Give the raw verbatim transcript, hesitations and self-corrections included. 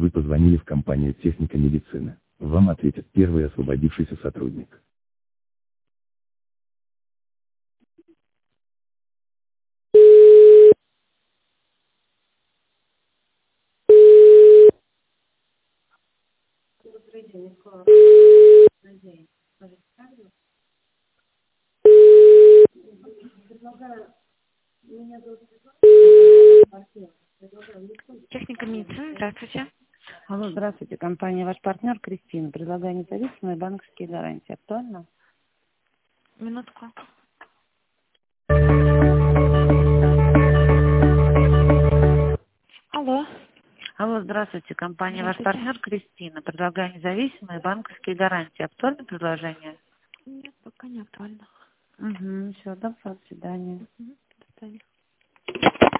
Вы позвонили в компанию «Техника медицины». Вам ответит первый освободившийся сотрудник. Техника медицины, здравствуйте. Алло, здравствуйте, компания «Ваш партнер» Кристина. Предлагаю независимые банковские гарантии. Актуально? Минутку. Алло. Алло, здравствуйте, компания «Ваш Здравствуйте. партнер» Кристина. Предлагаю независимые банковские гарантии. Актуально предложение? Нет, пока не актуально. Угу, все, до свидания. Мгм. До свидания.